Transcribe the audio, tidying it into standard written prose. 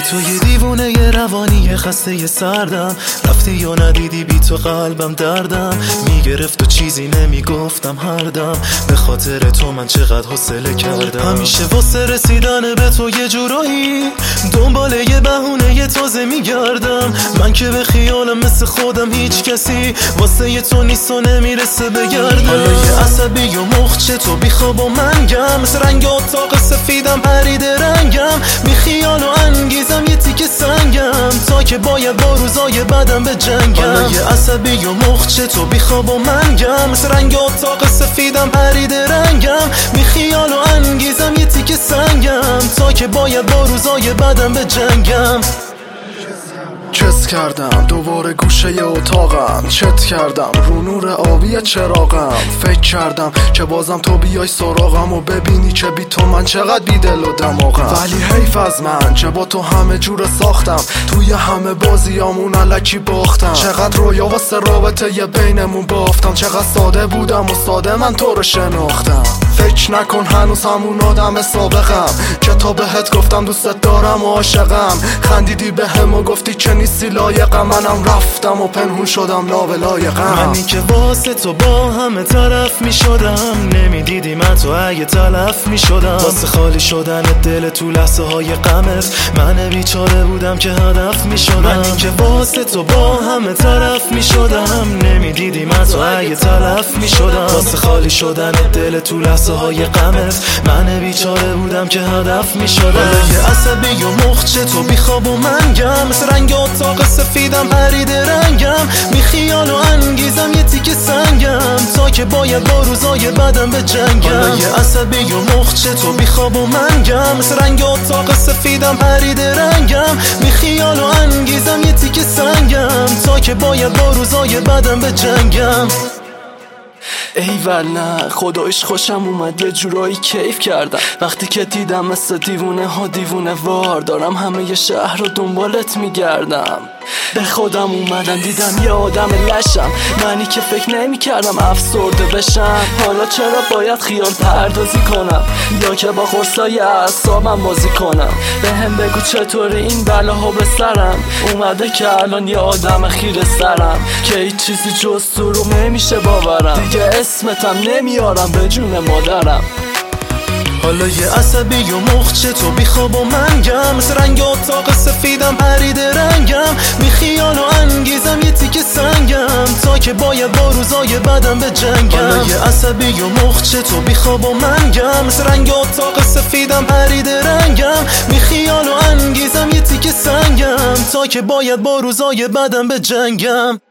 تو یه دیوونه یه روانی یه خسته یه سردم، رفتی یا ندیدی بی تو قلبم دردم میگرفت و چیزی نمیگفتم هر دم، به خاطر تو من چقدر حوصله کردم. همیشه واسه رسیدن به تو یه جورایی دنبال یه بهونه یه تازه میگردم، من که به خیالم مثل خودم هیچ کسی واسه یه تو نیست و نمیرسه بگردم. حالا یه عصبی و مخچه تو بیخواب و منگم، مثل رنگ اتاق سفیدم پرید رنگم، بی خیال و انگیزم یه تیکه سنگم تا که باید با روزای بدم به جنگم. حالا یه عصبی و مخچه تو بیخواب و منگم، مثل رنگ اتاق سفیدم پرید رنگم، بی خیال و انگیزم یه تیکه سنگم تا که باید با روزای بدم به جنگم. کس کردم دوباره گوشه اتاقم، چت کردم رو نور آبی چراغم، فکر کردم که بازم تو بیای سراغم و ببینی که بی تو من چقدر بی دل و دماغم. ولی حیف از من که با تو همه جور ساختم، توی همه بازیامون الکی باختم، چقدر رویا واسه رابطه یه بینمون بافتم، چقدر ساده بودم و ساده من تو رو شناختم. فکر نکن هنوز همون آدم سابقم که تا بهت گفتم دوستت دارم و عاشقم، خندیدی بهم و گفتی که نیستی لایقم، منم رفتم و پنهون شدم لابلایقم. منی که واسه تو با همه طرف می شدم، نمیدیدی من تو اگه تلف می شدم، واسه خالی شدن دل تو لحظه های غمت من بیچاره بودم که هدف می شدم. منی که واسه تو با همه طرف می شدم، نمیدیدی من تو اگه تلف می شدم، واسه خالی شدن دل تو لحظه های غمت من بیچاره بودم که هدف می شدم. یه عصبی و مخچه تو بیخواب و منگم، مثل رنگ اتاق سفیدم پرید رنگم، بی خیال و انگیزم یه تیکه سنگم تا که باید با روزای بدم به جنگم. یه عصبی و مخچه تو بیخواب و منگم، مثل رنگ اتاق سفیدم پرید رنگم، بی خیال و انگیزم یه تیکه سنگم تا که باید با روزای بدم به جنگم. ایول نه خدایش خوشم اومد، یه جورایی کیف کردم وقتی که دیدم مثل دیوونه ها دیوونه وار دارم همه ی شهر رو دنبالت میگردم. به خودم اومدم دیدم یه آدم لشم، منی که فکر نمی کردم افسرده بشم، حالا چرا باید خیال پردازی کنم یا که با خرسای اعصابم بازی کنم. به هم بگو چطوری این بلاها به سرم اومده که الان یه آدم خیره سرم که هیچ چیزی جز تو رو نمیشه باورم، دیگه اسمتم نمیارم به جون مادرم. حالا یه عصبی و مخچه تو بیخواب و منگم، مثل رنگ اتاق سفیدم پرید رنگم، بی خیال و انگیزم یه تیکه سنگم تا که باید با روزای بدم به جنگم. حالا یه عصبی و مخچه تو بیخواب و منگم، مثل رنگ اتاق سفیدم پرید رنگم، بی خیال و انگیزم یه تیکه سنگم تا که باید با روزای بدم به جنگم.